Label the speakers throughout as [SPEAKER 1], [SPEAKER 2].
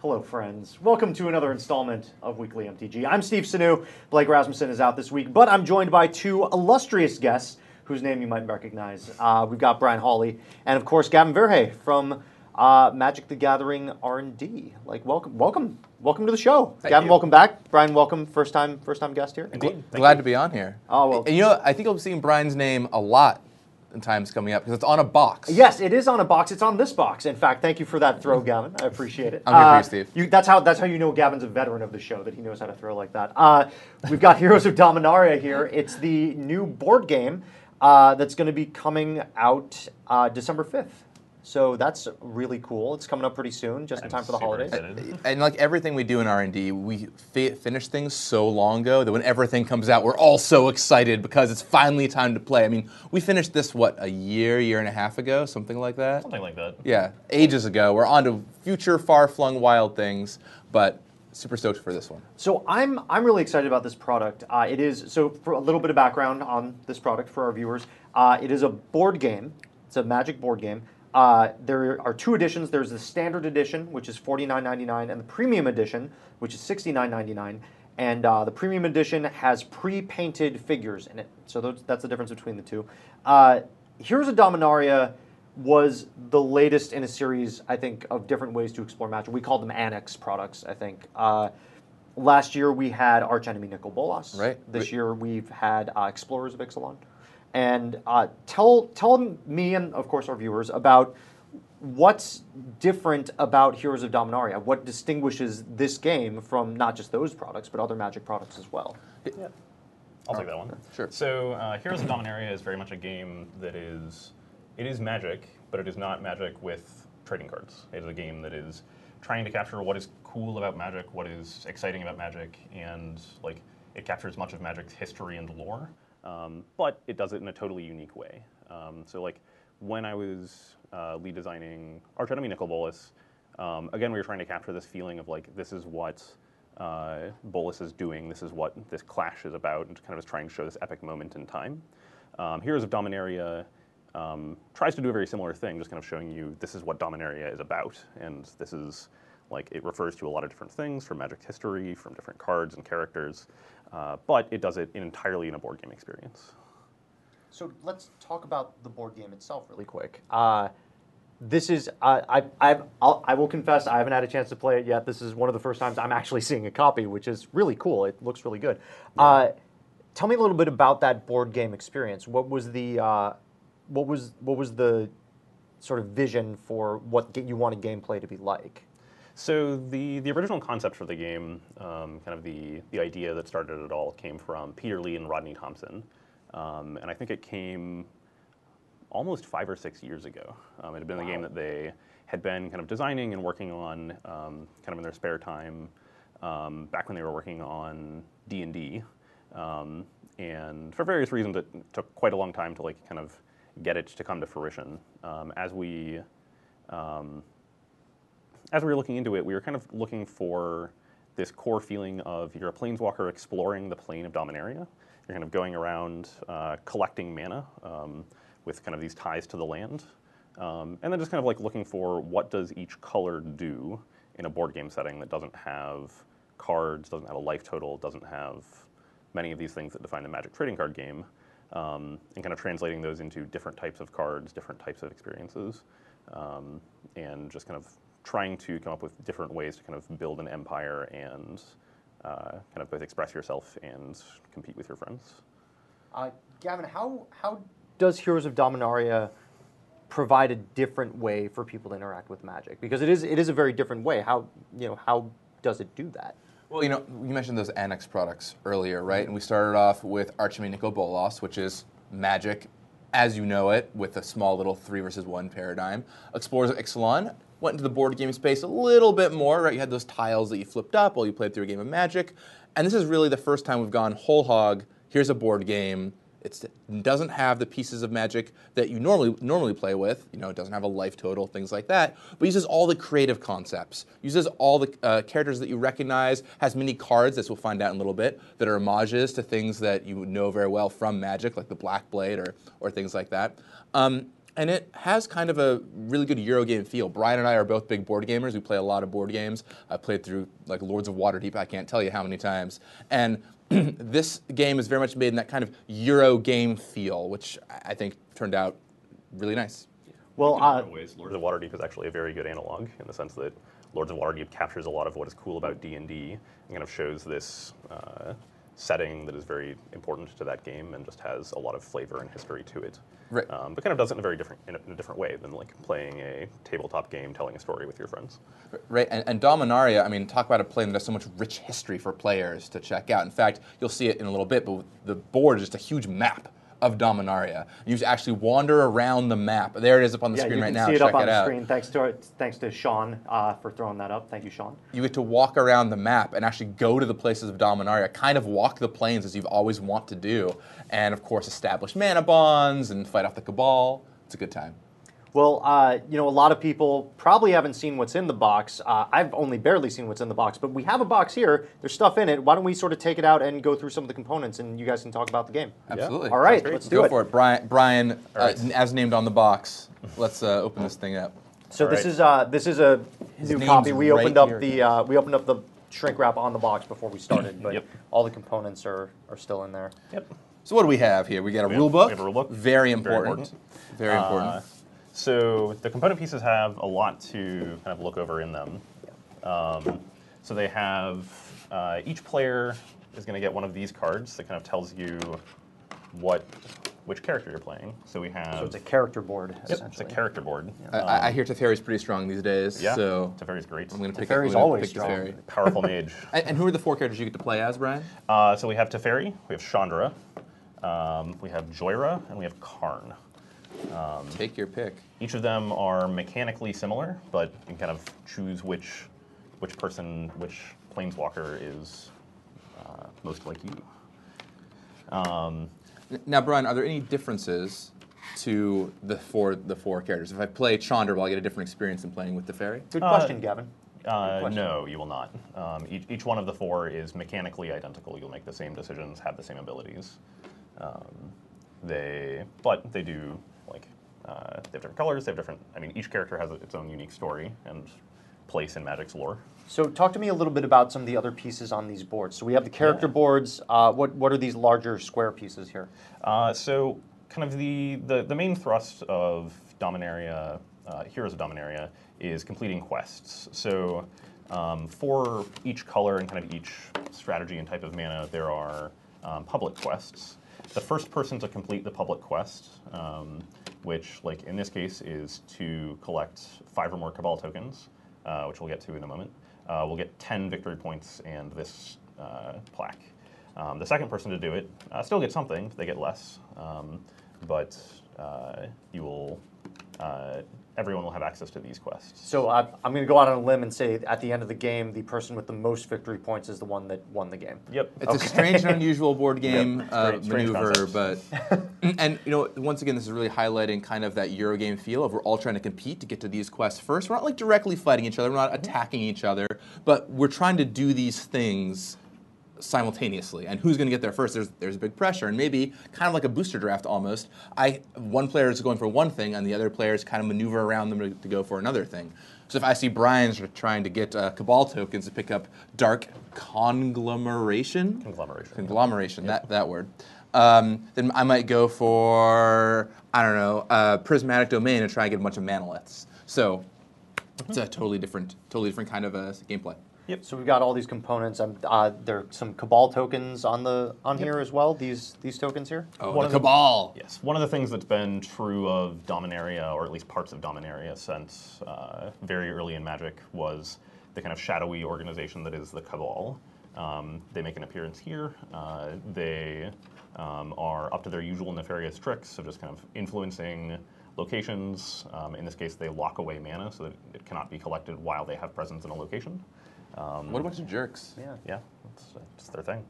[SPEAKER 1] Hello, friends. Welcome to another installment of Weekly MTG. I'm Steve Sanu. Blake Rasmussen is out this week, but I'm joined by two illustrious guests whose name you might recognize. We've got Brian Hawley and, of course, Gavin Verhey from Magic the Gathering R&D. Welcome to the show. Gavin, welcome back. Brian, welcome. First time guest here.
[SPEAKER 2] Glad to be on here.
[SPEAKER 1] Oh well.
[SPEAKER 2] And I think I've seen Brian's name a lot in times coming up because it's on a box.
[SPEAKER 1] Yes, it is on a box. It's on this box. In fact, thank you for that throw, Gavin. I appreciate it.
[SPEAKER 2] I'm here for you, Steve.
[SPEAKER 1] That's how you know Gavin's a veteran of the show, that he knows how to throw like that. We've got Heroes of Dominaria here. It's the new board game that's going to be coming out December 5th. So that's really cool. It's coming up pretty soon, just in time for the holidays.
[SPEAKER 2] And like everything we do in R&D, we finish things so long ago that when everything comes out, we're all so excited because it's finally time to play. I mean, we finished this, a year and a half ago, something like that?
[SPEAKER 3] Something like that.
[SPEAKER 2] Yeah, ages ago. We're on to future far-flung wild things, but super stoked for this one.
[SPEAKER 1] So I'm really excited about this product. It is, so for a little bit of background on this product for our viewers, it is a board game. It's a Magic board game. There are two editions. There's the standard edition, which is $49.99, and the premium edition, which is $69.99. And the premium edition has pre-painted figures in it. So that's the difference between the two. Heroes of Dominaria was the latest in a series, I think, of different ways to explore Magic. We called them Annex products, I think. Last year we had Archenemy Nicol Bolas.
[SPEAKER 2] Right.
[SPEAKER 1] This year we've had Explorers of Ixalan. And tell me and, of course, our viewers about what's different about Heroes of Dominaria. What distinguishes this game from not just those products, but other Magic products as well?
[SPEAKER 3] Yeah. I'll take that one.
[SPEAKER 2] Sure.
[SPEAKER 3] So Heroes of Dominaria is very much a game that it is Magic, but it is not Magic with trading cards. It is a game that is trying to capture what is cool about Magic, what is exciting about Magic, and it captures much of Magic's history and lore. But it does it in a totally unique way. So when I was lead designing Archenemy Nicol Bolas, again, we were trying to capture this feeling of this is what Bolas is doing, this is what this clash is about, and kind of is trying to show this epic moment in time. Heroes of Dominaria tries to do a very similar thing, just kind of showing you this is what Dominaria is about, and this is it refers to a lot of different things from Magic's history, from different cards and characters, but it does it entirely in a board game experience.
[SPEAKER 1] So let's talk about the board game itself really quick. This is, I will confess, I haven't had a chance to play it yet. This is one of the first times I'm actually seeing a copy, which is really cool. It looks really good. Yeah. Tell me a little bit about that board game experience. What was the sort of vision for what you wanted gameplay to be like?
[SPEAKER 3] So the original concept for the game, kind of the idea that started it all, came from Peter Lee and Rodney Thompson. And I think it came almost 5 or 6 years ago. It had been a game that they had been kind of designing and working on kind of in their spare time back when they were working on D&D. And for various reasons, it took quite a long time to kind of get it to come to fruition. As we were looking into it, we were kind of looking for this core feeling of you're a planeswalker exploring the plane of Dominaria. You're kind of going around collecting mana with kind of these ties to the land. And then just kind of looking for what does each color do in a board game setting that doesn't have cards, doesn't have a life total, doesn't have many of these things that define the Magic trading card game, and kind of translating those into different types of cards, different types of experiences, and just kind of trying to come up with different ways to kind of build an empire and kind of both express yourself and compete with your friends.
[SPEAKER 1] Gavin, how does Heroes of Dominaria provide a different way for people to interact with Magic? Because it is a very different way. How does it do that?
[SPEAKER 2] Well, you mentioned those Annex products earlier, right? And we started off with Archenemy Nicol Bolas, which is Magic as you know it, with a small little 3 versus 1 paradigm. Explorers of Ixalan went into the board game space a little bit more, right? You had those tiles that you flipped up while you played through a game of Magic. And this is really the first time we've gone whole hog. Here's a board game. It doesn't have the pieces of Magic that you normally play with. You know, it doesn't have a life total, things like that. But uses all the creative concepts. Uses all the characters that you recognize. Has mini cards, as we'll find out in a little bit, that are homages to things that you would know very well from Magic, like the Black Blade or things like that. And it has kind of a really good Eurogame feel. Brian and I are both big board gamers. We play a lot of board games. I've played through like Lords of Waterdeep, I can't tell you how many times. And this game is very much made in that kind of Eurogame feel, which I think turned out really nice.
[SPEAKER 1] Well,
[SPEAKER 3] In other ways, Lords of Waterdeep is actually a very good analog in the sense that Lords of Waterdeep captures a lot of what is cool about D&D and kind of shows this setting that is very important to that game and just has a lot of flavor and history to it.
[SPEAKER 2] Right.
[SPEAKER 3] But kind of does it in a very different in a different way than like playing a tabletop game, telling a story with your friends.
[SPEAKER 2] Right, and Dominaria, I mean, talk about a play that has so much rich history for players to check out. In fact, you'll see it in a little bit, but the board is just a huge map of Dominaria. You just actually wander around the map. There it is up on the screen right now.
[SPEAKER 1] You can see it
[SPEAKER 2] Check
[SPEAKER 1] up on
[SPEAKER 2] it
[SPEAKER 1] the
[SPEAKER 2] out.
[SPEAKER 1] screen. Thanks to Sean for throwing that up. Thank you, Sean.
[SPEAKER 2] You get to walk around the map and actually go to the places of Dominaria, kind of walk the plains as you've always want to do, and of course establish mana bonds and fight off the Cabal. It's a good time.
[SPEAKER 1] Well, a lot of people probably haven't seen what's in the box. I've only barely seen what's in the box, but we have a box here. There's stuff in it. Why don't we sort of take it out and go through some of the components, and you guys can talk about the game.
[SPEAKER 2] Absolutely.
[SPEAKER 1] All right,
[SPEAKER 3] great.
[SPEAKER 1] let's do
[SPEAKER 2] Go
[SPEAKER 1] it.
[SPEAKER 2] for it. Brian,
[SPEAKER 3] right.
[SPEAKER 2] as named on the box, let's open this thing up.
[SPEAKER 1] So
[SPEAKER 3] All
[SPEAKER 1] this
[SPEAKER 3] right.
[SPEAKER 1] is a new
[SPEAKER 2] name's
[SPEAKER 1] copy. We
[SPEAKER 2] right
[SPEAKER 1] opened up
[SPEAKER 2] here.
[SPEAKER 1] the shrink wrap on the box before we started, but
[SPEAKER 3] Yep.
[SPEAKER 1] all the components are still in there.
[SPEAKER 3] Yep.
[SPEAKER 2] So what do we have here? We got a
[SPEAKER 3] We
[SPEAKER 2] rule
[SPEAKER 3] have-
[SPEAKER 2] book.
[SPEAKER 3] we have a rule book.
[SPEAKER 2] Very important. Very important.
[SPEAKER 3] So the component pieces have a lot to kind of look over in them. So they have, each player is going to get one of these cards that kind of tells you which character you're playing. So we have,
[SPEAKER 1] So it's a character board,
[SPEAKER 3] yep, it's a
[SPEAKER 1] essentially.
[SPEAKER 3] character board.
[SPEAKER 2] I hear Teferi's pretty strong these days.
[SPEAKER 3] Yeah,
[SPEAKER 2] So
[SPEAKER 3] Teferi's great.
[SPEAKER 2] I'm going to pick.
[SPEAKER 1] Teferi's
[SPEAKER 2] I'm gonna
[SPEAKER 1] always
[SPEAKER 2] pick
[SPEAKER 1] strong.
[SPEAKER 2] Teferi.
[SPEAKER 3] Powerful mage.
[SPEAKER 2] And who are the 4 characters you get to play as, Brian?
[SPEAKER 3] So we have Teferi, we have Chandra, we have Joyra, and we have Karn.
[SPEAKER 2] Take your pick.
[SPEAKER 3] Each of them are mechanically similar, but you can kind of choose which planeswalker is most like you.
[SPEAKER 2] Now, Brian, are there any differences to the four characters? If I play Chandra, will I get a different experience than playing with Teferi?
[SPEAKER 1] Good question, Gavin. question.
[SPEAKER 3] No, you will not. Each one of the 4 is mechanically identical. You'll make the same decisions, have the same abilities. But they do, like, they have different colors. They have different. I mean, each character has its own unique story and place in Magic's lore.
[SPEAKER 1] So talk to me a little bit about some of the other pieces on these boards. So we have the character boards. What are these larger square pieces here?
[SPEAKER 3] So kind of the main thrust of Dominaria, Heroes of Dominaria, is completing quests. So for each color and kind of each strategy and type of mana, there are public quests. The first person to complete the public quest, which, like in this case, is to collect 5 or more Cabal tokens, which we'll get to in a moment, will get 10 victory points and this plaque. The second person to do it still gets something. They get less, but you will. Everyone will have access to these quests.
[SPEAKER 1] So I'm going to go out on a limb and say at the end of the game, the person with the most victory points is the one that won the game.
[SPEAKER 3] Yep.
[SPEAKER 2] It's a strange and unusual board game
[SPEAKER 3] Strange
[SPEAKER 2] maneuver,
[SPEAKER 3] concepts.
[SPEAKER 2] but and once again, this is really highlighting kind of that Eurogame feel of we're all trying to compete to get to these quests first. We're not like directly fighting each other, we're not attacking each other, but we're trying to do these things simultaneously, and who's going to get there first? There's big pressure, and maybe kind of like a booster draft almost. One player is going for one thing, and the other players kind of maneuver around them to go for another thing. So if I see Brian's trying to get Cabal tokens to pick up Dark Conglomeration, that word, then I might go for Prismatic Domain and try and get a bunch of manoliths. So it's a totally different kind of gameplay.
[SPEAKER 1] Yep. So we've got all these components. There are some Cabal tokens on here as well. These tokens here.
[SPEAKER 2] Oh,
[SPEAKER 3] One
[SPEAKER 2] the
[SPEAKER 3] of the-
[SPEAKER 2] Cabal.
[SPEAKER 3] Yes, one of the things that's been true of Dominaria, or at least parts of Dominaria, since very early in Magic was the kind of shadowy organization that is the Cabal. They make an appearance here. They are up to their usual nefarious tricks, so just kind of influencing locations. In this case, they lock away mana so that it cannot be collected while they have presence in a location.
[SPEAKER 2] What a bunch of jerks.
[SPEAKER 3] Yeah, it's their thing.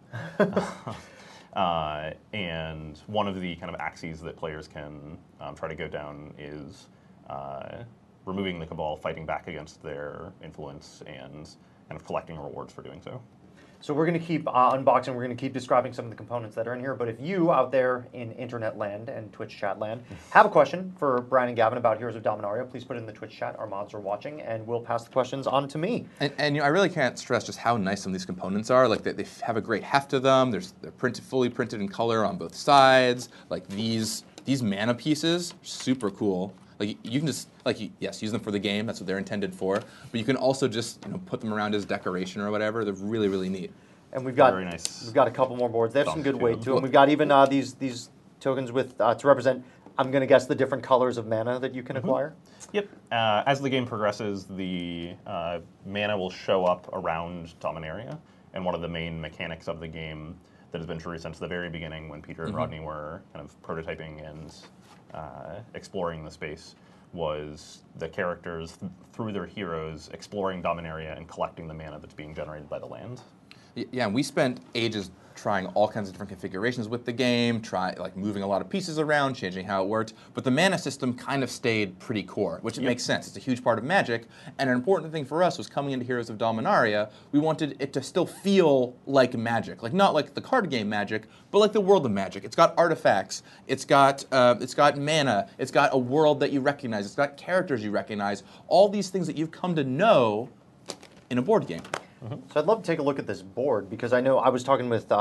[SPEAKER 3] And one of the kind of axes that players can try to go down is removing the Cabal, fighting back against their influence, and kind of collecting rewards for doing so.
[SPEAKER 1] So we're going to keep unboxing, we're going to keep describing some of the components that are in here, but if you out there in internet land and Twitch chat land have a question for Brian and Gavin about Heroes of Dominaria, please put it in the Twitch chat. Our mods are watching, and we'll pass the questions on to me.
[SPEAKER 2] And I really can't stress just how nice some of these components are. Like they have a great heft to them. They're fully printed in color on both sides. Like these mana pieces, super cool. Like you can just yes, use them for the game. That's what they're intended for. But you can also just put them around as decoration or whatever. They're really, really neat.
[SPEAKER 1] And we've got
[SPEAKER 3] Very nice.
[SPEAKER 1] we've got a couple more boards. They have some good weight to them.
[SPEAKER 2] Cool.
[SPEAKER 1] We've got even these tokens with to represent. I'm going to guess the different colors of mana that you can acquire.
[SPEAKER 3] Yep. As the game progresses, the mana will show up around Dominaria, and one of the main mechanics of the game that has been true since the very beginning, when Peter and Rodney were kind of prototyping and exploring the space, was the characters through their heroes exploring Dominaria and collecting the mana that's being generated by the land.
[SPEAKER 2] Yeah, and we spent ages trying all kinds of different configurations with the game, moving a lot of pieces around, changing how it worked. But the mana system kind of stayed pretty core, which it makes sense. It's a huge part of Magic, and an important thing for us was coming into Heroes of Dominaria, we wanted it to still feel like Magic, like not like the card game Magic, but like the world of Magic. It's got artifacts, it's got mana, it's got a world that you recognize, it's got characters you recognize, all these things that you've come to know in a board game.
[SPEAKER 1] So I'd love to take a look at this board, because I know I was talking with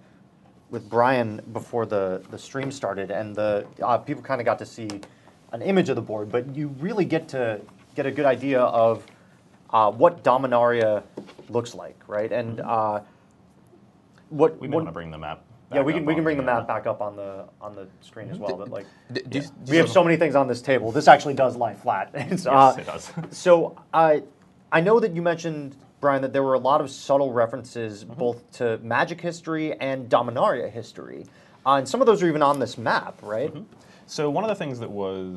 [SPEAKER 1] Brian before the stream started, and the people kind of got to see an image of the board, but you really get a good idea of what Dominaria looks like, right? And
[SPEAKER 3] We may want to bring the map.
[SPEAKER 1] Yeah, we can bring the map back up on the screen as well. But like, we have so many things on this table. This actually does lie flat.
[SPEAKER 3] Yes, it does.
[SPEAKER 1] So I know that you mentioned, Brian, that there were a lot of subtle references both to Magic history and Dominaria history, and some of those are even on this map, right?
[SPEAKER 3] So one of the things that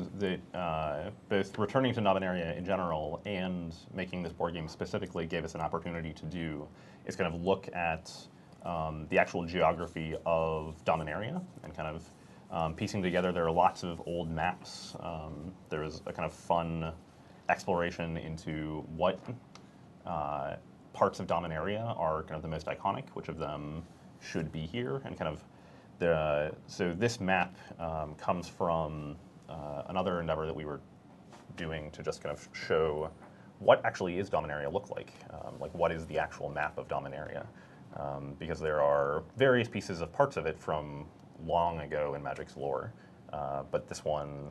[SPEAKER 3] both returning to Dominaria in general and making this board game specifically gave us an opportunity to do is kind of look at the actual geography of Dominaria and kind of piecing together. There are lots of old maps. There was a kind of fun exploration into what parts of Dominaria are kind of the most iconic, which of them should be here, and kind of so this map comes from another endeavor that we were doing to just kind of show what actually is Dominaria look like what is the actual map of Dominaria, because there are various pieces of parts of it from long ago in Magic's lore, but this one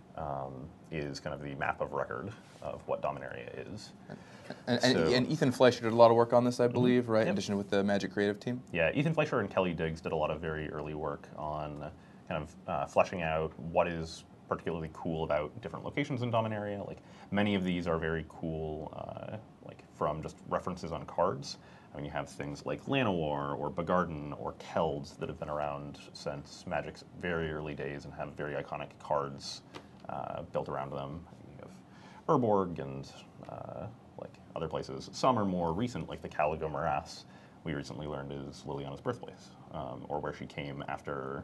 [SPEAKER 3] is kind of the map of record of what Dominaria is.
[SPEAKER 2] And Ethan Fleischer did a lot of work on this, I believe, right? In addition with the Magic Creative team.
[SPEAKER 3] Yeah, Ethan Fleischer and Kelly Diggs did a lot of very early work on kind of fleshing out what is particularly cool about different locations in Dominaria. Like many of these are very cool, like from just references on cards. I mean, you have things like Llanowar or Bagarden or Keld that have been around since Magic's very early days and have very iconic cards built around them. You have Urborg and like other places. Some are more recent, like the Caligo Morass, we recently learned is Liliana's birthplace, or where she came after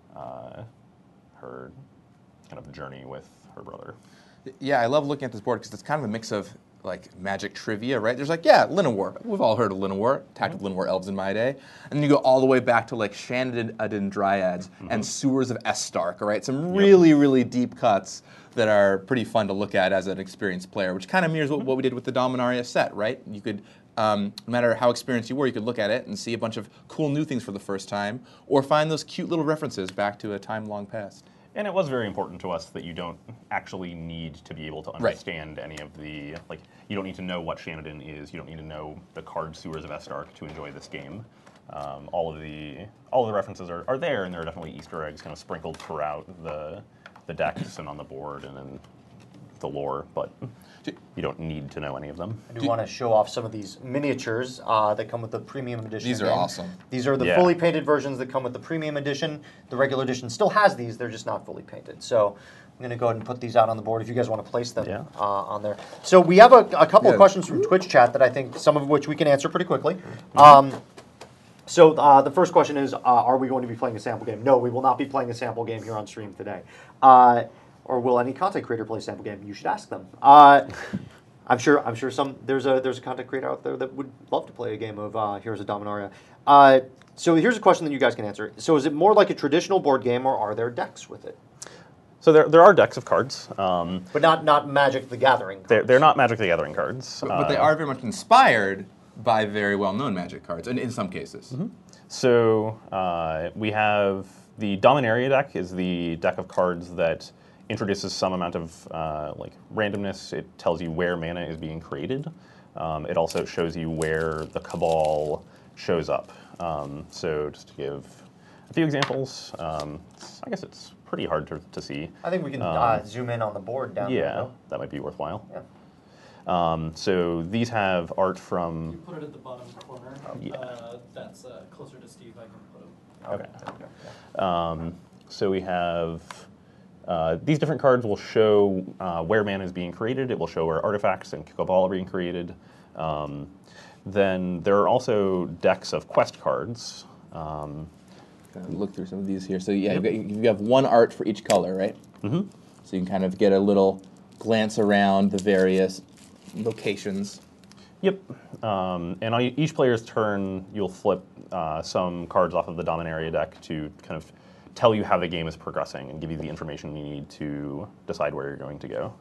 [SPEAKER 3] her kind of journey with her brother.
[SPEAKER 2] Yeah, I love looking at this board because it's kind of a mix of like Magic trivia, right? There's like, yeah, Llanowar. We've all heard of Llanowar. Attacked with Llanowar elves in my day. And then you go all the way back to like Shannon Dryads and Sewers of Estark, right? Some really, really deep cuts that are pretty fun to look at as an experienced player, which kind of mirrors what we did with the Dominaria set, right? You could, no matter how experienced you were, you could look at it and see a bunch of cool new things for the first time, or find those cute little references back to a time long past.
[SPEAKER 3] And it was very important to us that you don't actually need to be able to understand any of the, like, you don't need to know what Shannon is, you don't need to know the card Sewers of Estark to enjoy this game. All of the references are there, and there are definitely Easter eggs kind of sprinkled throughout the decks and on the board and in the lore, but you don't need to know any of them.
[SPEAKER 1] I do want to show off some of these miniatures that come with the premium edition.
[SPEAKER 2] These are awesome.
[SPEAKER 1] These are the fully painted versions that come with the premium edition. The regular edition still has these, they're just not fully painted. So I'm going to go ahead and put these out on the board if you guys want to place them on there. So we have a couple of questions from Twitch chat that I think, some of which we can answer pretty quickly. So the first question is, are we going to be playing a sample game? No, we will not be playing a sample game here on stream today. Or will any content creator play a sample game? You should ask them. I'm sure there's a content creator out there that would love to play a game of Heroes of Dominaria. So here's a question that you guys can answer. So is it more like a traditional board game, or are there decks with it?
[SPEAKER 3] So there are decks of cards.
[SPEAKER 1] But not Magic the Gathering cards.
[SPEAKER 3] They're not Magic the Gathering cards.
[SPEAKER 2] But they are very much inspired by very well-known Magic cards, and in some cases.
[SPEAKER 3] So we have the Dominaria deck is the deck of cards that introduces some amount of like randomness. It tells you where mana is being created. It also shows you where the Cabal shows up. So just to give a few examples, I guess it's pretty hard to see.
[SPEAKER 1] I think we can zoom in on the board down there.
[SPEAKER 3] Yeah,
[SPEAKER 1] No?
[SPEAKER 3] that might be worthwhile.
[SPEAKER 1] Yeah.
[SPEAKER 3] So these have art from.
[SPEAKER 4] You put it at the bottom corner.
[SPEAKER 3] Yeah.
[SPEAKER 4] That's closer to Steve. I can put him.
[SPEAKER 1] Okay. There we go. Yeah.
[SPEAKER 3] So we have these different cards will show where mana is being created. It will show where artifacts and Cabal are being created. Then there are also decks of quest cards.
[SPEAKER 2] Look through some of these here. So yeah, you have one art for each color, right?
[SPEAKER 3] Mm-hmm.
[SPEAKER 2] So you can kind of get a little glance around the various locations.
[SPEAKER 3] Yep. And on each player's turn, you'll flip some cards off of the Dominaria deck to kind of tell you how the game is progressing and give you the information you need to decide where you're going to go.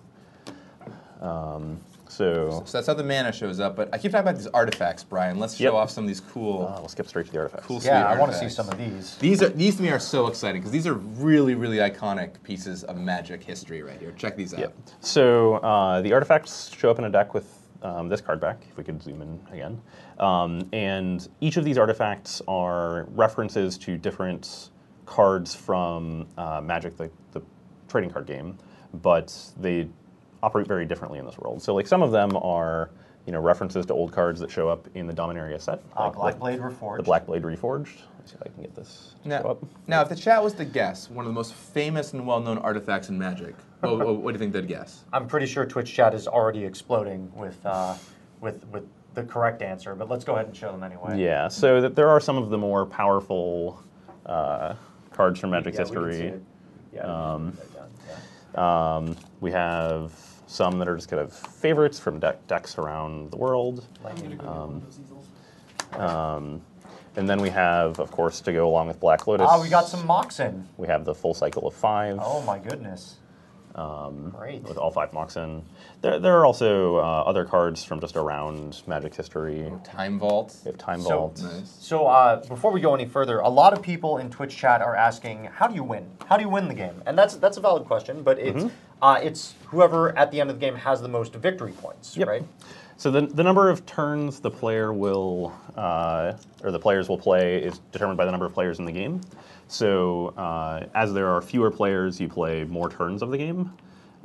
[SPEAKER 3] So
[SPEAKER 2] that's how the mana shows up. But I keep talking about these artifacts, Brian. Let's show off some of these cool,
[SPEAKER 3] we'll skip straight to the artifacts.
[SPEAKER 2] cool.
[SPEAKER 1] Yeah, I
[SPEAKER 2] sweet
[SPEAKER 1] want to see
[SPEAKER 2] artifacts.
[SPEAKER 1] some of these.
[SPEAKER 2] These to me are so exciting because these are really, really iconic pieces of Magic history right here. Check these out.
[SPEAKER 3] Yep. So the artifacts show up in a deck with this card back, if we could zoom in again. And each of these artifacts are references to different cards from Magic, the trading card game, but they operate very differently in this world. So like some of them are references to old cards that show up in the Dominaria set. Like
[SPEAKER 1] Blackblade Reforged.
[SPEAKER 3] The Blackblade Reforged. Let's see if I can get this to show up.
[SPEAKER 2] Now, if the chat was to guess one of the most famous and well-known artifacts in Magic, what do you think they'd guess?
[SPEAKER 1] I'm pretty sure Twitch chat is already exploding with the correct answer, but let's go ahead and show them anyway.
[SPEAKER 3] Yeah, so there are some of the more powerful cards from Magic's
[SPEAKER 1] Yeah, we can see
[SPEAKER 3] history.
[SPEAKER 1] it. Yeah,
[SPEAKER 3] We have some that are just kind of favorites from decks around the world.
[SPEAKER 4] I'm gonna go get one of those easels.
[SPEAKER 3] And then we have, of course, to go along with Black Lotus.
[SPEAKER 1] we got some Moxen.
[SPEAKER 3] We have the full cycle of 5.
[SPEAKER 1] Oh my goodness. Great.
[SPEAKER 3] With all 5 Moxen. There are also other cards from just around Magic's history.
[SPEAKER 2] Time Vault.
[SPEAKER 3] We have Time
[SPEAKER 1] So-
[SPEAKER 3] Vault.
[SPEAKER 2] Nice.
[SPEAKER 1] So before we go any further, a lot of people in Twitch chat are asking, how do you win? How do you win the game? And that's a valid question, but it's whoever at the end of the game has the most victory points,
[SPEAKER 3] Yep.
[SPEAKER 1] right?
[SPEAKER 3] So the number of turns the player will, or the players will play is determined by the number of players in the game. So as there are fewer players, you play more turns of the game.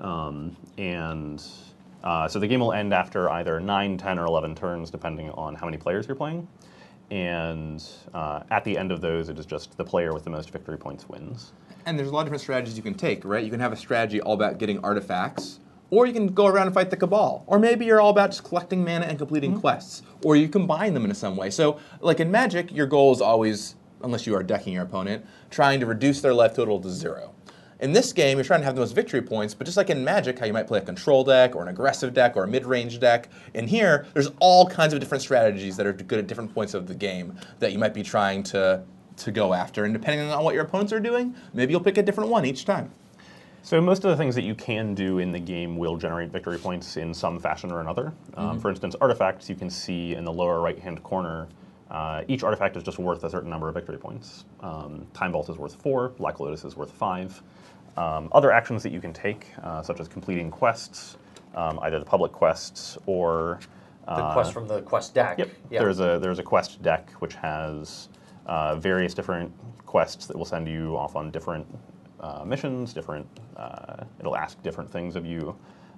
[SPEAKER 3] So the game will end after either 9, 10, or 11 turns, depending on how many players you're playing. And at the end of those, it is just the player with the most victory points wins.
[SPEAKER 2] And there's a lot of different strategies you can take, right? You can have a strategy all about getting artifacts, or you can go around and fight the Cabal. Or maybe you're all about just collecting mana and completing quests, or you combine them in some way. So, like in Magic, your goal is always, unless you are decking your opponent, trying to reduce their life total to 0. In this game, you're trying to have the most victory points, but just like in Magic, how you might play a control deck, or an aggressive deck, or a mid-range deck, in here, there's all kinds of different strategies that are good at different points of the game that you might be trying to go after. And depending on what your opponents are doing, maybe you'll pick a different one each time.
[SPEAKER 3] So most of the things that you can do in the game will generate victory points in some fashion or another. For instance, artifacts you can see in the lower right-hand corner. Each artifact is just worth a certain number of victory points. Time Vault is worth 4, Black Lotus is worth 5. Other actions that you can take, such as completing quests, either the public quests or
[SPEAKER 1] The quest from the quest deck.
[SPEAKER 3] Yep.
[SPEAKER 1] Yeah.
[SPEAKER 3] There's a quest deck which has various different quests that will send you off on different missions. It'll ask different things of you.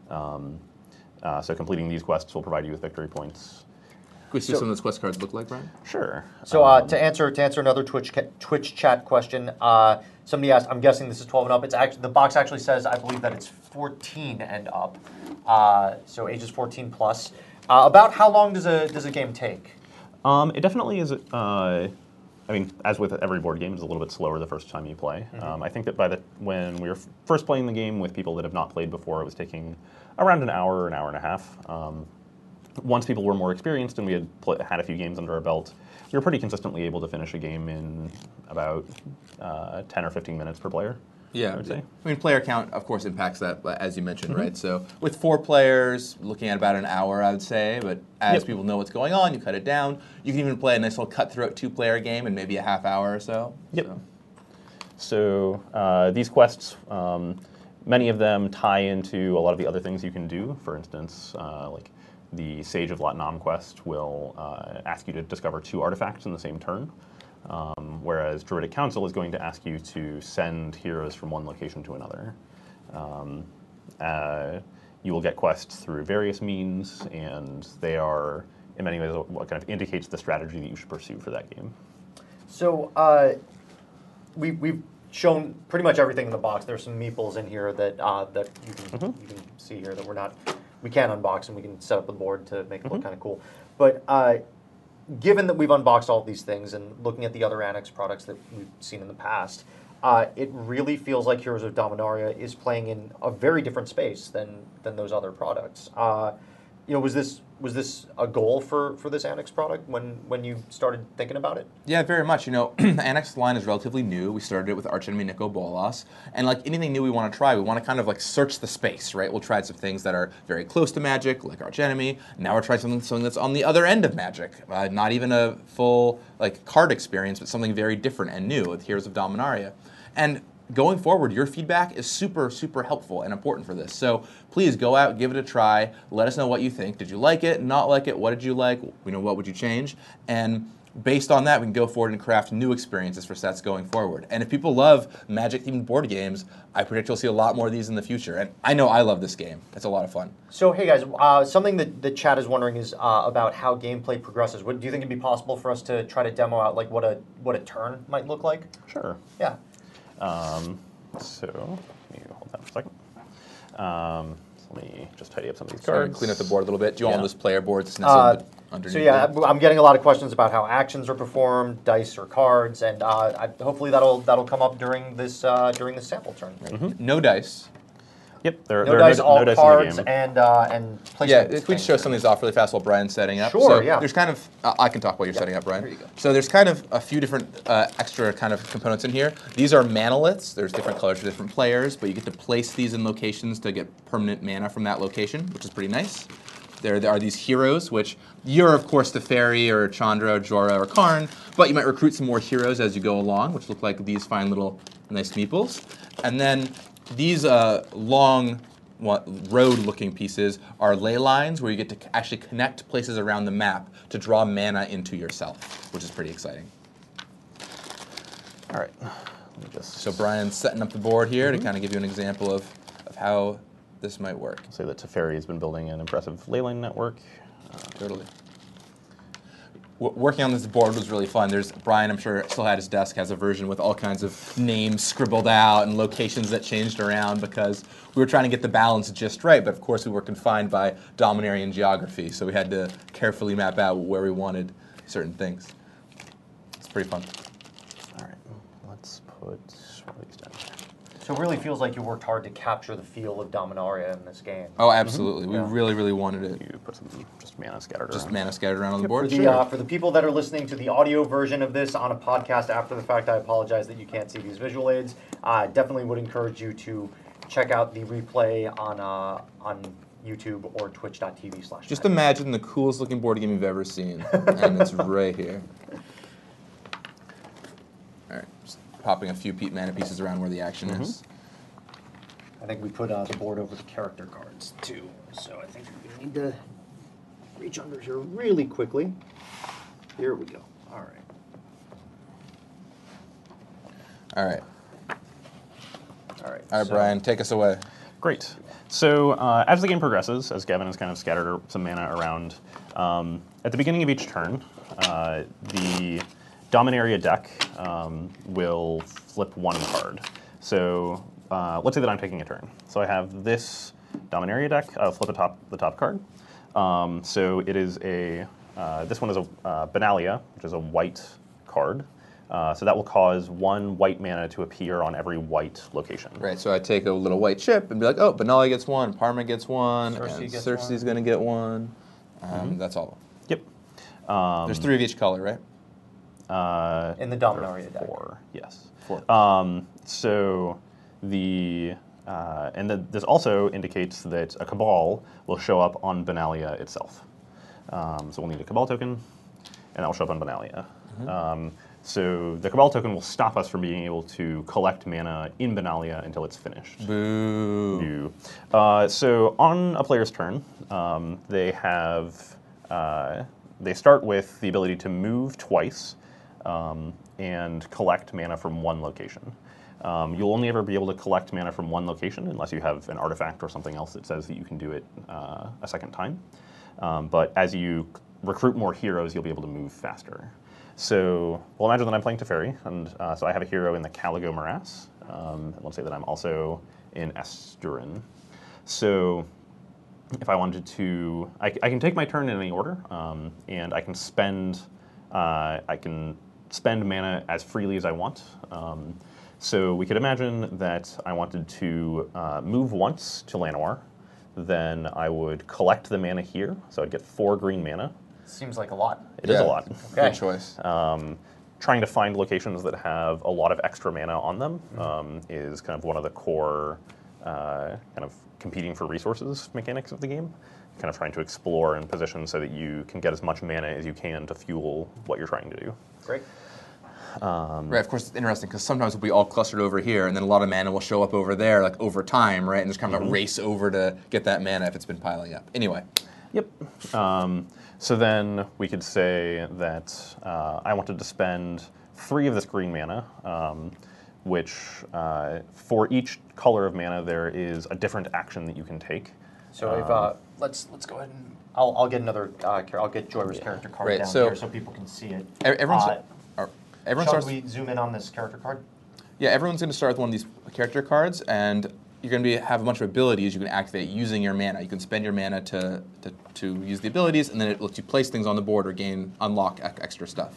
[SPEAKER 3] So completing these quests will provide you with victory points.
[SPEAKER 2] Can we see what some of those quest cards look like, Brian?
[SPEAKER 3] Sure.
[SPEAKER 1] So to answer another Twitch chat question, somebody asked. I'm guessing this is 12 and up. It's actually the box actually says I believe that it's 14 and up. So ages 14 plus. About how long does a game take?
[SPEAKER 3] It definitely is. I mean, as with every board game, it's a little bit slower the first time you play. I think that when we were first playing the game with people that have not played before, it was taking around an hour and a half. Once people were more experienced and we had a few games under our belt, we were pretty consistently able to finish a game in about 10 or 15 minutes per player.
[SPEAKER 2] Yeah,
[SPEAKER 3] I would say.
[SPEAKER 2] I mean, player count, of course, impacts that, as you mentioned, right? So with 4 players, looking at about an hour, I would say. But as people know what's going on, you cut it down. You can even play a nice little cut-throat 2-player game in maybe a half hour or so.
[SPEAKER 3] Yep. So these quests, many of them tie into a lot of the other things you can do. For instance, like the Sage of Latnam quest will ask you to discover 2 artifacts in the same turn. Whereas Druidic Council is going to ask you to send heroes from one location to another. You will get quests through various means, and they are, in many ways, what kind of indicates the strategy that you should pursue for that game.
[SPEAKER 1] So we've shown pretty much everything in the box. There's some meeples in here that that you can see here that we can unbox, and we can set up the board to make it look kind of cool. But given that we've unboxed all of these things and looking at the other Annex products that we've seen in the past, it really feels like Heroes of Dominaria is playing in a very different space than those other products. Was this a goal for this Annex product when you started thinking about it?
[SPEAKER 2] Yeah, very much. The Annex line is relatively new. We started it with Archenemy Nicol Bolas. And like anything new we want to try, we want to kind of like search the space, right? We'll try some things that are very close to Magic, like Archenemy. Now we're trying something that's on the other end of Magic. Not even a full like card experience, but something very different and new with Heroes of Dominaria. And going forward, your feedback is super, super helpful and important for this. So please go out, give it a try. Let us know what you think. Did you like it? Not like it? What did you like? What would you change? And based on that, we can go forward and craft new experiences for sets going forward. And if people love Magic-themed board games, I predict you'll see a lot more of these in the future. And I know I love this game. It's a lot of fun.
[SPEAKER 1] So hey guys, something that the chat is wondering is about how gameplay progresses. Do you think it'd be possible for us to try to demo out like what a turn might look like?
[SPEAKER 3] Sure.
[SPEAKER 1] Yeah.
[SPEAKER 3] So let me hold that for a second. So let me just tidy up some of these
[SPEAKER 2] Sorry,
[SPEAKER 3] cards.
[SPEAKER 2] clean up the board a little bit. Do you want
[SPEAKER 3] Yeah.
[SPEAKER 2] those player boards nestled underneath?
[SPEAKER 1] So yeah,
[SPEAKER 2] them?
[SPEAKER 1] I'm getting a lot of questions about how actions are performed, dice or cards, and hopefully that'll come up during this sample turn.
[SPEAKER 2] Right. No dice.
[SPEAKER 3] Yep, there
[SPEAKER 1] No
[SPEAKER 3] are
[SPEAKER 1] dice, all
[SPEAKER 3] no dice
[SPEAKER 1] cards,
[SPEAKER 3] in the game.
[SPEAKER 1] and placement.
[SPEAKER 2] Yeah, if we
[SPEAKER 1] things.
[SPEAKER 2] just show some of these off really fast while Brian's setting up.
[SPEAKER 1] Sure,
[SPEAKER 2] so
[SPEAKER 1] yeah.
[SPEAKER 2] There's kind of, I can talk while you're setting up, Brian.
[SPEAKER 1] Here you go.
[SPEAKER 2] So there's kind of a few different extra kind of components in here. These are manoliths. There's different colors for different players, but you get to place these in locations to get permanent mana from that location, which is pretty nice. There are these heroes, which you're, of course, Teferi or Chandra or Jorah or Karn, but you might recruit some more heroes as you go along, which look like these fine little nice meeples. And then these long road-looking pieces are ley lines where you get to actually connect places around the map to draw mana into yourself, which is pretty exciting.
[SPEAKER 3] All right. Let me just
[SPEAKER 2] So Brian's setting up the board here to kind of give you an example of how this might work.
[SPEAKER 3] say that Teferi has been building an impressive leyline network.
[SPEAKER 2] Totally. Working on this board was really fun. Brian, I'm sure, still at his desk, has a version with all kinds of names scribbled out and locations that changed around because we were trying to get the balance just right, but of course we were confined by Dominarian geography, so we had to carefully map out where we wanted certain things. It's pretty fun.
[SPEAKER 3] All right, let's put one of these down here.
[SPEAKER 1] So it really feels like you worked hard to capture the feel of Dominaria in this game.
[SPEAKER 2] Oh, absolutely. We
[SPEAKER 1] Yeah.
[SPEAKER 2] really, really wanted it.
[SPEAKER 3] You put some just mana scattered
[SPEAKER 2] Just
[SPEAKER 3] around.
[SPEAKER 2] mana scattered around on the
[SPEAKER 1] For
[SPEAKER 2] board.
[SPEAKER 1] the people that are listening to the audio version of this on a podcast after the fact, I apologize that you can't see these visual aids. I definitely would encourage you to check out the replay on YouTube or twitch.tv/.
[SPEAKER 2] Just imagine the coolest looking board game you've ever seen, and it's right here. All right, just popping a few mana pieces around where the action is.
[SPEAKER 1] I think we put the board over the character cards too, so I think we need to reach under here really quickly. Here we go. All right.
[SPEAKER 2] All right.
[SPEAKER 1] All right.
[SPEAKER 2] All right,
[SPEAKER 1] so-
[SPEAKER 2] Brian, take us away.
[SPEAKER 3] Great. So as the game progresses, as Gavin has kind of scattered some mana around, at the beginning of each turn, the Dominaria deck will flip one card. So let's say that I'm taking a turn. So I have this Dominaria deck. I'll flip the top card. So it is this one is a Benalia, which is a white card. So that will cause 1 white mana to appear on every white location.
[SPEAKER 2] Right, so I take a little white chip and be like, oh, Benalia gets 1, Parma gets 1,
[SPEAKER 1] Cersei
[SPEAKER 2] and
[SPEAKER 1] gets
[SPEAKER 2] Cersei's
[SPEAKER 1] 1.
[SPEAKER 2] going to get 1. That's all.
[SPEAKER 3] Yep.
[SPEAKER 2] There's 3 of each color, right?
[SPEAKER 1] In the Dominaria deck.
[SPEAKER 3] 4, yes.
[SPEAKER 2] 4.
[SPEAKER 3] So the this also indicates that a Cabal will show up on Benalia itself. So we'll need a Cabal token, and that will show up on Benalia. So the Cabal token will stop us from being able to collect mana in Benalia until it's finished.
[SPEAKER 2] Boo.
[SPEAKER 3] So on a player's turn, they have they start with the ability to move twice and collect mana from 1 location. You'll only ever be able to collect mana from 1 location unless you have an artifact or something else that says that you can do it a second time. But as you recruit more heroes, you'll be able to move faster. So we'll imagine that I'm playing Teferi, and so I have a hero in the Caligo Morass. And let's say that I'm also in Esturin. So if I wanted to, I can take my turn in any order, and I can spend mana as freely as I want. So we could imagine that I wanted to move once to Llanowar, then I would collect the mana here, so I'd get 4 green mana.
[SPEAKER 1] Seems like a lot.
[SPEAKER 3] It is a lot.
[SPEAKER 1] Okay.
[SPEAKER 2] Good choice.
[SPEAKER 3] Trying to find locations that have a lot of extra mana on them is kind of one of the core kind of competing for resources mechanics of the game. Kind of trying to explore and position so that you can get as much mana as you can to fuel what you're trying to do.
[SPEAKER 1] Great.
[SPEAKER 2] Right, of course, it's interesting because sometimes we'll be all clustered over here, and then a lot of mana will show up over there, like over time, right? And there's kind of a race over to get that mana if it's been piling up. Anyway.
[SPEAKER 3] Yep. So then we could say that I wanted to spend 3 of this green mana, which for each color of mana there is a different action that you can take.
[SPEAKER 1] So if let's go ahead and I'll get another I'll get Joyra's character card
[SPEAKER 2] Right,
[SPEAKER 1] down
[SPEAKER 2] so
[SPEAKER 1] here so people can see it.
[SPEAKER 2] Everyone
[SPEAKER 1] Shall
[SPEAKER 2] starts.
[SPEAKER 1] we zoom in on this character card?
[SPEAKER 2] Yeah, everyone's going to start with one of these character cards, and you're going to have a bunch of abilities you can activate using your mana. You can spend your mana to use the abilities, and then it lets you place things on the board or unlock extra stuff.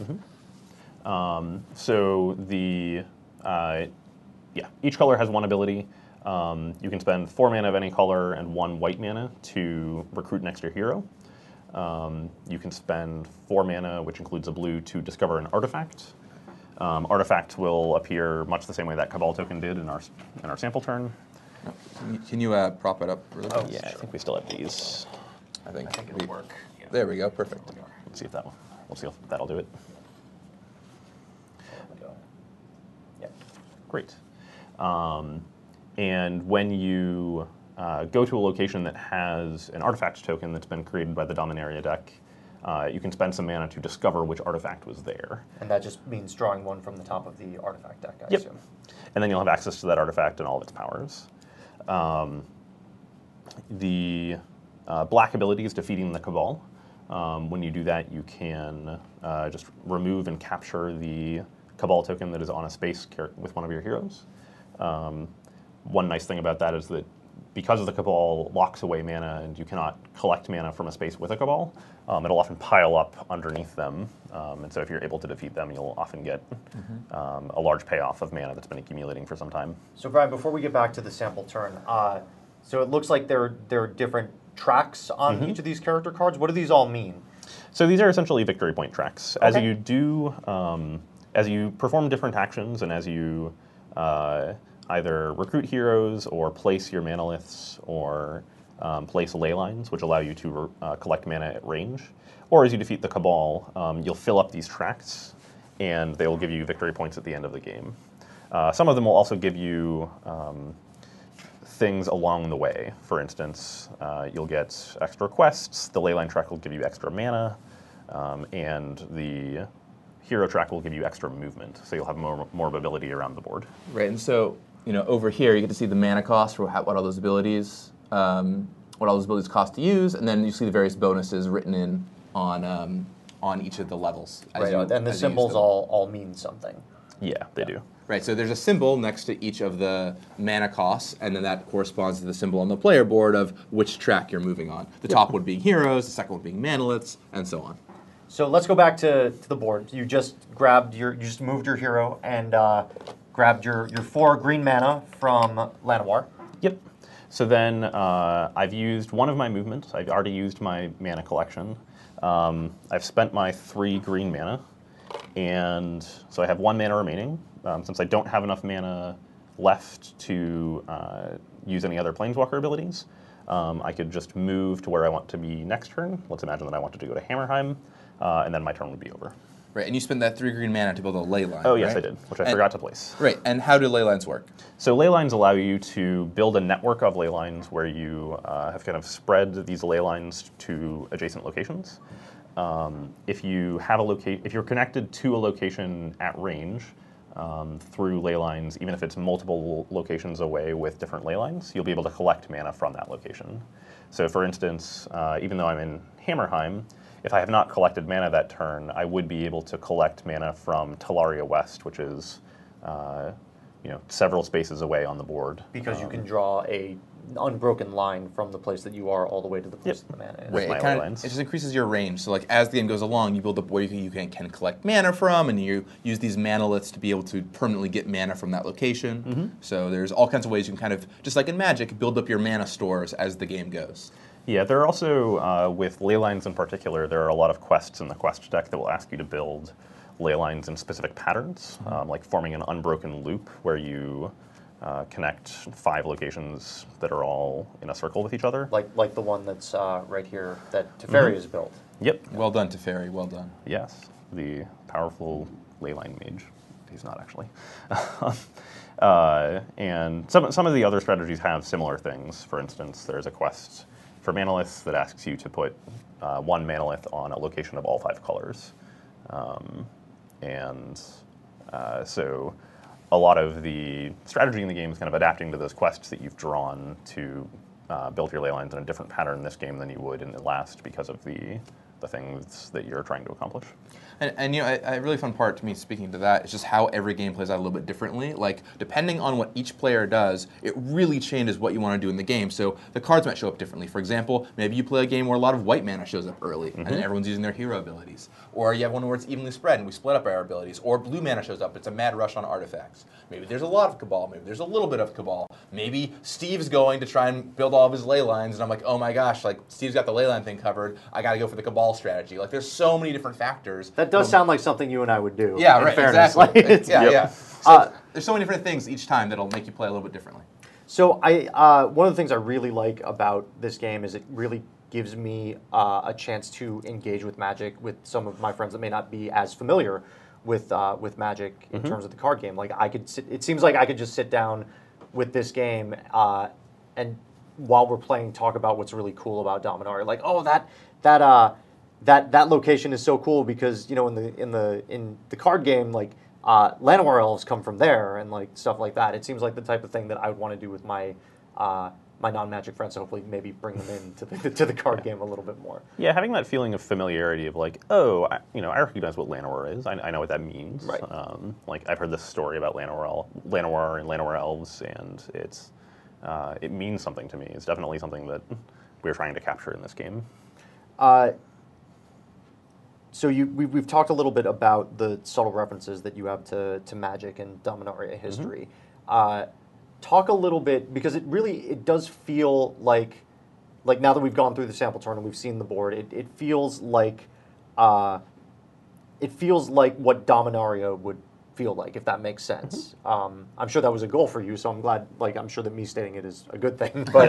[SPEAKER 3] So the each color has 1 ability. You can spend 4 mana of any color and 1 white mana to recruit an extra hero. You can spend 4 mana, which includes a blue, to discover an artifact. Artifact will appear much the same way that Cabal token did in our sample turn.
[SPEAKER 2] Can you prop it up really quick?
[SPEAKER 3] Yeah, I think we still have these.
[SPEAKER 2] I think
[SPEAKER 1] it'll work. Yeah.
[SPEAKER 2] There we go, perfect.
[SPEAKER 3] Let's see if that one. We'll see if that'll do it.
[SPEAKER 1] There we go. Yep.
[SPEAKER 3] Great. And when you go to a location that has an artifact token that's been created by the Dominaria deck, you can spend some mana to discover which artifact was there.
[SPEAKER 1] And that just means drawing 1 from the top of the artifact deck, I
[SPEAKER 3] Yep.
[SPEAKER 1] assume.
[SPEAKER 3] And then you'll have access to that artifact and all of its powers. The black ability is defeating the Cabal. When you do that, you can just remove and capture the Cabal token that is on a space with one of your heroes. One nice thing about that is that because the Cabal locks away mana and you cannot collect mana from a space with a Cabal, it'll often pile up underneath them. And so if you're able to defeat them, you'll often get a large payoff of mana that's been accumulating for some time.
[SPEAKER 1] So Brian, before we get back to the sample turn, so it looks like there are different tracks on each of these character cards. What do these all mean?
[SPEAKER 3] So these are essentially victory point tracks.
[SPEAKER 1] Okay.
[SPEAKER 3] As you do, as you perform different actions and as you either recruit heroes or place your manoliths or place ley lines, which allow you to collect mana at range, or as you defeat the Cabal, you'll fill up these tracks and they will give you victory points at the end of the game. Some of them will also give you things along the way. For instance, you'll get extra quests, the leyline track will give you extra mana, and the hero track will give you extra movement, so you'll have more mobility around the board.
[SPEAKER 2] Right, and so over here you get to see the mana cost for what all those abilities, cost to use, and then you see the various bonuses written in on each of the levels.
[SPEAKER 1] Right, and the symbols all mean something.
[SPEAKER 3] Yeah, they do.
[SPEAKER 2] Right, so there's a symbol next to each of the mana costs, and then that corresponds to the symbol on the player board of which track you're moving on. The top one being heroes, the second one being manoliths, and so on.
[SPEAKER 1] So let's go back to the board. You just moved your hero and grabbed your 4 green mana from Llanowar.
[SPEAKER 3] Yep. So then I've used one of my movements. I've already used my mana collection. I've spent my 3 green mana, and so I have 1 mana remaining. Since I don't have enough mana left to use any other Planeswalker abilities, I could just move to where I want to be next turn. Let's imagine that I wanted to go to Hammerheim, and then my turn would be over.
[SPEAKER 2] Right, and you spent that 3 green mana to build a ley line.
[SPEAKER 3] Oh, yes,
[SPEAKER 2] right?
[SPEAKER 3] I did, which I forgot to place.
[SPEAKER 2] Right, and how do ley lines work?
[SPEAKER 3] So ley lines allow you to build a network of ley lines where you have kind of spread these ley lines to adjacent locations. If you're connected to a location at range through ley lines, even if it's multiple locations away with different ley lines, you'll be able to collect mana from that location. So for instance, even though I'm in Hammerheim, if I have not collected mana that turn, I would be able to collect mana from Talaria West, which is several spaces away on the board.
[SPEAKER 1] Because you can draw a unbroken line from the place that you are all the way to the place that the mana is.
[SPEAKER 2] Right,
[SPEAKER 3] my
[SPEAKER 2] it,
[SPEAKER 3] ley lines.
[SPEAKER 2] it just increases your range. So like as the game goes along, you build up where you can collect mana from, and you use these manaliths to be able to permanently get mana from that location. So there's all kinds of ways you can kind of, just like in Magic, build up your mana stores as the game goes.
[SPEAKER 3] Yeah, there are also, with ley lines in particular, there are a lot of quests in the quest deck that will ask you to build ley lines in specific patterns, like forming an unbroken loop where you connect 5 locations that are all in a circle with each other.
[SPEAKER 1] Like the one that's right here that Teferi has built.
[SPEAKER 3] Yep.
[SPEAKER 2] Well done, Teferi, well done.
[SPEAKER 3] Yes, the powerful leyline mage. He's not actually. And some of the other strategies have similar things. For instance, there's a quest for manaliths that asks you to put 1 manalith on a location of all 5 colors. So a lot of the strategy in the game is kind of adapting to those quests that you've drawn to build your ley lines in a different pattern in this game than you would in the last because of the things that you're trying to accomplish.
[SPEAKER 2] And a really fun part to me speaking to that is just how every game plays out a little bit differently. Like, depending on what each player does, it really changes what you want to do in the game. So the cards might show up differently. For example, maybe you play a game where a lot of white mana shows up early, and everyone's using their hero abilities. Or you have one where it's evenly spread, and we split up our abilities. Or blue mana shows up, it's a mad rush on artifacts. Maybe there's a lot of Cabal, maybe there's a little bit of Cabal. Maybe Steve's going to try and build all of his ley lines, and I'm like, oh my gosh, like, Steve's got the ley line thing covered, I gotta go for the Cabal strategy. Like, there's so many different factors.
[SPEAKER 1] That does sound like something you and I would do.
[SPEAKER 2] Yeah,
[SPEAKER 1] in
[SPEAKER 2] right,
[SPEAKER 1] fairness.
[SPEAKER 2] exactly.
[SPEAKER 1] Like,
[SPEAKER 2] Yeah. So there's so many different things each time that'll make you play a little bit differently.
[SPEAKER 1] So one of the things I really like about this game is it really gives me a chance to engage with Magic with some of my friends that may not be as familiar with Magic in terms of the card game. Like it seems like I could just sit down with this game and while we're playing, talk about what's really cool about Dominaria. Like, oh, that location is so cool because in the card game, like Llanowar elves come from there and like stuff like that. It seems like the type of thing that I would want to do with my my non-Magic friends. So hopefully, maybe bring them in to the card game a little bit more.
[SPEAKER 3] Yeah, having that feeling of familiarity of like, oh, I recognize what Llanowar is. I know what that means.
[SPEAKER 1] Right.
[SPEAKER 3] Like I've heard this story about Llanowar and Llanowar elves, and it means something to me. It's definitely something that we're trying to capture in this game.
[SPEAKER 1] So we've talked a little bit about the subtle references that you have to Magic and Dominaria history. Talk a little bit, because it does feel like now that we've gone through the sample turn and we've seen the board, it feels like what Dominaria would feel like, if that makes sense. I'm sure that was a goal for you, so I'm glad. Like, I'm sure that me stating it is a good thing. But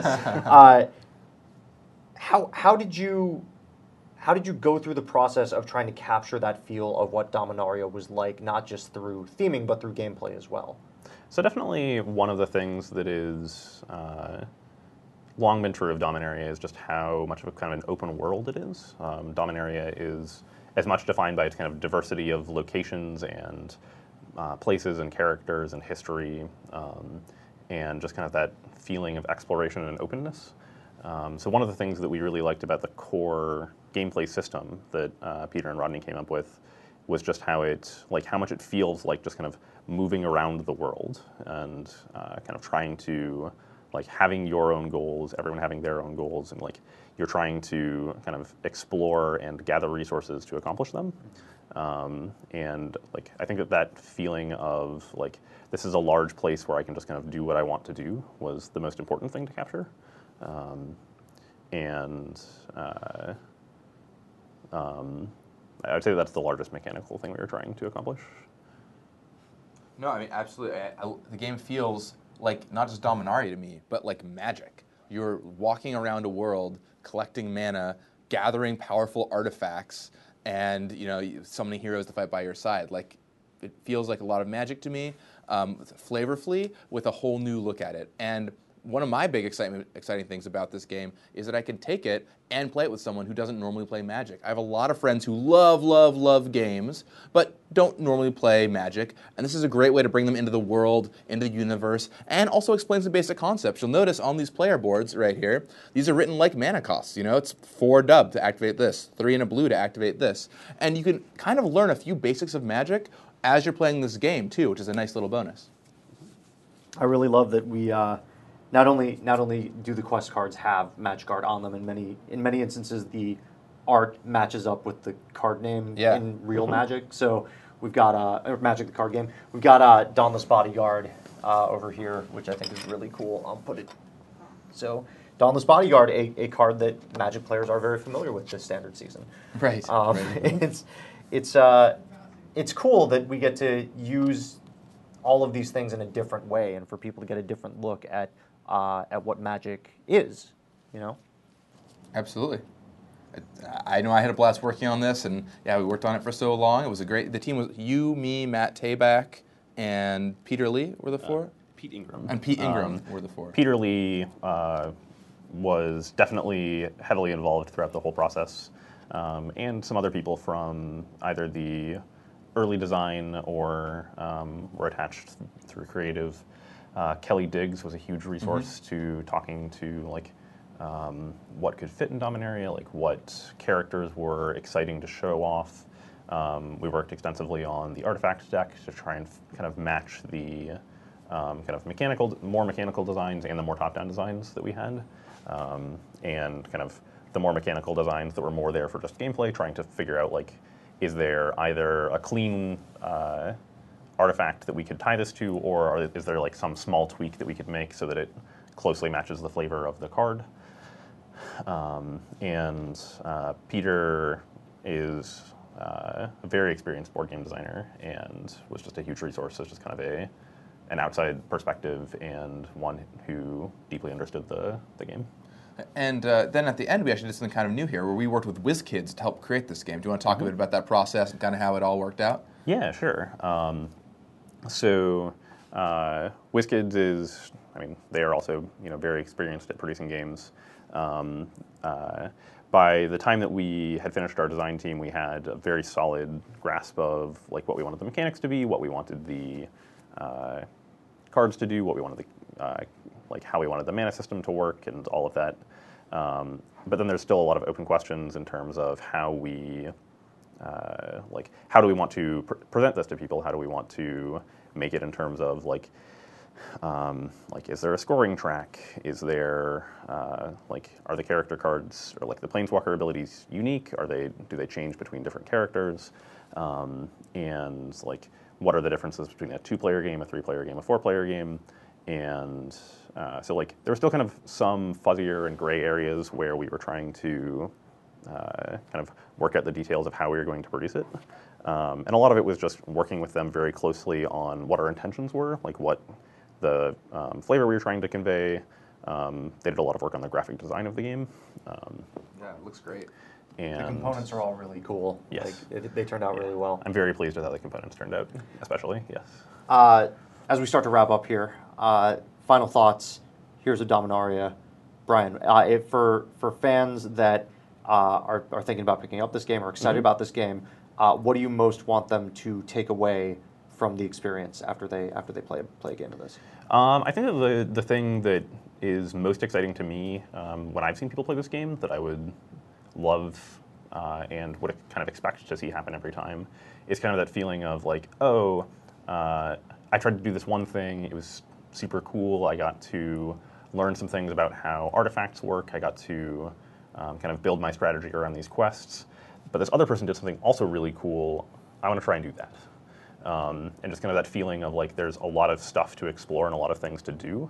[SPEAKER 1] how did you go through the process of trying to capture that feel of what Dominaria was like, not just through theming, but through gameplay as well?
[SPEAKER 3] So definitely one of the things that is long been true of Dominaria is just how much of a kind of an open world it is. Dominaria is as much defined by its kind of diversity of locations and places and characters and history, and just kind of that feeling of exploration and openness. So one of the things that we really liked about the core gameplay system that Peter and Rodney came up with was just how much it feels like just kind of moving around the world and kind of trying to like having your own goals, everyone having their own goals, and like you're trying to kind of explore and gather resources to accomplish them. And like I think that feeling of like this is a large place where I can just kind of do what I want to do was the most important thing to capture. And I would say that's the largest mechanical thing we were trying to accomplish.
[SPEAKER 2] No, I mean, absolutely. The game feels like not just Dominaria to me, but like Magic. You're walking around a world, collecting mana, gathering powerful artifacts, and summoning heroes to fight by your side. Like, it feels like a lot of Magic to me, flavorfully, with a whole new look at it. And one of my big exciting things about this game is that I can take it and play it with someone who doesn't normally play Magic. I have a lot of friends who love games, but don't normally play Magic, and this is a great way to bring them into the world, into the universe, and also explain some basic concepts. You'll notice on these player boards right here, these are written like mana costs. It's 4 dub to activate this, 3 and a blue to activate this, and you can kind of learn a few basics of Magic as you're playing this game too, which is a nice little bonus.
[SPEAKER 1] I really love that we not only do the quest cards have Magic art on them, in many instances the art matches up with the card name in real Magic. So we've got Magic the card game. We've got Dauntless Bodyguard over here, which I think is really cool. I'll put it. So Dauntless Bodyguard, a card that Magic players are very familiar with this standard season.
[SPEAKER 2] Right.
[SPEAKER 1] It's cool that we get to use all of these things in a different way, and for people to get a different look at what Magic is,
[SPEAKER 2] Absolutely. I know I had a blast working on this, and we worked on it for so long. It was the team was you, me, Matt Tabak, and Peter Lee were the 4?
[SPEAKER 3] Pete Ingram.
[SPEAKER 2] And Pete Ingram were the 4.
[SPEAKER 3] Peter Lee was definitely heavily involved throughout the whole process, and some other people from either the early design or were attached through creative. Kelly Diggs was a huge resource to talking to what could fit in Dominaria, like what characters were exciting to show off. We worked extensively on the artifact deck to try and kind of match the kind of more mechanical designs and the more top-down designs that we had, and kind of the more mechanical designs that were more there for just gameplay, trying to figure out is there either a clean artifact that we could tie this to, or is there some small tweak that we could make so that it closely matches the flavor of the card? And Peter is a very experienced board game designer and was just a huge resource. So it's just kind of an outside perspective and one who deeply understood the game.
[SPEAKER 2] And then at the end, we actually did something kind of new here, where we worked with WizKids to help create this game. Do you want to talk a bit about that process and kind of how it all worked out?
[SPEAKER 3] Yeah, sure. So WizKids is, they are also very experienced at producing games. By the time that we had finished our design team, we had a very solid grasp of what we wanted the mechanics to be, what we wanted the cards to do, what we wanted the how we wanted the mana system to work, and all of that. But then there's still a lot of open questions in terms of how we how do we want to present this to people? How do we want to make it in terms of is there a scoring track? Is there are the character cards or the Planeswalker abilities unique? Do they change between different characters? And what are the differences between a 2-player game, a 3-player game, a 4-player game? And so there were still kind of some fuzzier and gray areas where we were trying to kind of work out the details of how we were going to produce it. And a lot of it was just working with them very closely on what our intentions were, what the flavor we were trying to convey. They did a lot of work on the graphic design of the game.
[SPEAKER 2] Yeah, it looks great.
[SPEAKER 1] The
[SPEAKER 3] And
[SPEAKER 1] components are all really cool.
[SPEAKER 3] Yes.
[SPEAKER 1] They turned out really well.
[SPEAKER 3] I'm very pleased with how the components turned out, especially, yes.
[SPEAKER 1] As we start to wrap up here, final thoughts. Here's a Dominaria. Brian, for fans that are thinking about picking up this game or excited about this game, what do you most want them to take away from the experience after they play a game of this?
[SPEAKER 3] I think that the thing that is most exciting to me when I've seen people play this game that I would love and would kind of expect to see happen every time is kind of that feeling of I tried to do this one thing, it was super cool, I got to learn some things about how artifacts work. I got to kind of build my strategy around these quests. But this other person did something also really cool. I want to try and do that. And just kind of that feeling of like there's a lot of stuff to explore and a lot of things to do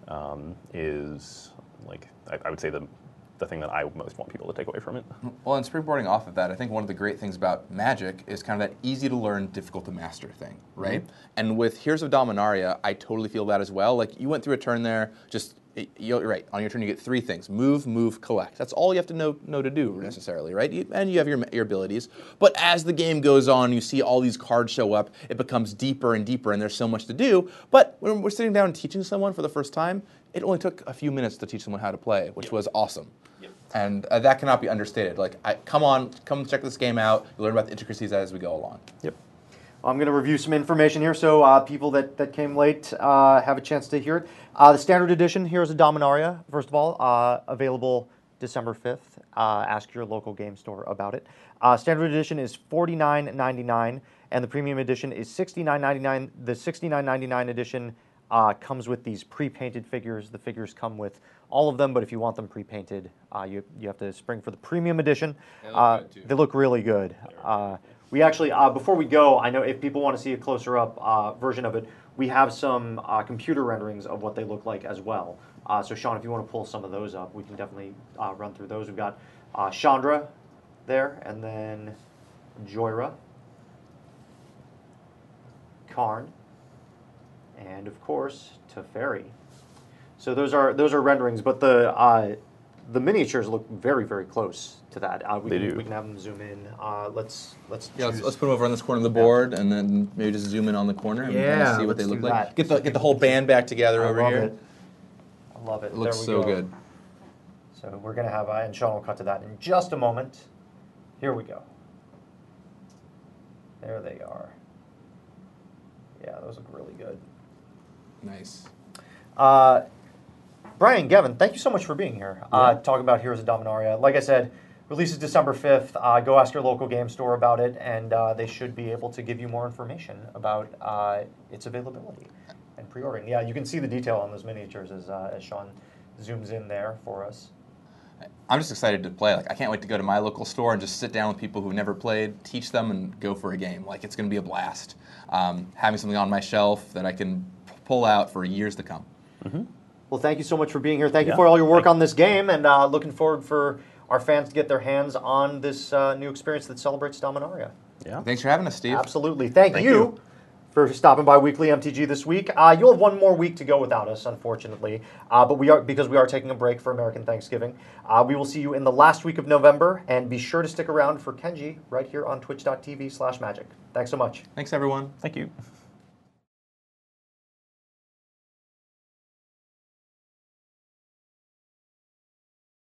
[SPEAKER 3] is like I would say the thing that I most want people to take away from it.
[SPEAKER 2] Well, and springboarding off of that, I think one of the great things about Magic is kind of that easy to learn, difficult to master thing, right? Mm-hmm. And with Heroes of Dominaria, I totally feel that as well. Like, you went through a turn there, you're right, on your turn you get 3 things: move, collect. That's all you have to know to do, necessarily, right? And you have your abilities. But as the game goes on, you see all these cards show up, it becomes deeper and deeper, and there's so much to do. But when we're sitting down and teaching someone for the first time, it only took a few minutes to teach someone how to play, which was awesome. And that cannot be understated. Like, come check this game out. You'll learn about the intricacies as we go along.
[SPEAKER 1] Yep. I'm going to review some information here, so people that came late have a chance to hear it. The Standard Edition, Heroes of Dominaria, first of all, available December 5th. Ask your local game store about it. Standard Edition is $49.99, and the Premium Edition is $69.99. The $69.99 edition comes with these pre-painted figures. The figures come with all of them, but if you want them pre-painted, you have to spring for the Premium Edition.
[SPEAKER 2] They look good too.
[SPEAKER 1] They look really good. We actually, before we go, I know if people want to see a closer up version of it, we have some computer renderings of what they look like as well. So Sean, if you want to pull some of those up, we can definitely run through those. We've got Chandra there, and then Joyra, Karn, and of course Teferi. So those are renderings, but the miniatures look very, very close to that. We can have them zoom in. Let's
[SPEAKER 2] put them over on this corner of the board, and then maybe just zoom in on the corner and kind of see what they look like. Get the whole band back together over here.
[SPEAKER 1] I love it.
[SPEAKER 2] It looks so good.
[SPEAKER 1] So we're gonna have, and Sean will cut to that in just a moment. Here we go. There they are. Yeah, those look really good.
[SPEAKER 2] Nice.
[SPEAKER 1] Brian, Gavin, thank you so much for being here. Talking about Heroes of Dominaria. Like I said, releases December 5th. Go ask your local game store about it, and they should be able to give you more information about its availability and pre-ordering. Yeah, you can see the detail on those miniatures as Sean zooms in there for us.
[SPEAKER 2] I'm just excited to play. Like, I can't wait to go to my local store and just sit down with people who've never played, teach them, and go for a game. Like, it's going to be a blast. Having something on my shelf that I can pull out for years to come.
[SPEAKER 1] Mm-hmm. Well, thank you so much for being here. Thank you for all your work on this game, and looking forward for our fans to get their hands on this new experience that celebrates Dominaria.
[SPEAKER 3] Yeah.
[SPEAKER 2] Thanks for having us, Steve.
[SPEAKER 1] Absolutely. Thank you for stopping by Weekly MTG this week. You'll have one more week to go without us, unfortunately, but because we are taking a break for American Thanksgiving. We will see you in the last week of November, and be sure to stick around for Kenji right here on twitch.tv/magic. Thanks so much.
[SPEAKER 2] Thanks, everyone.
[SPEAKER 3] Thank you.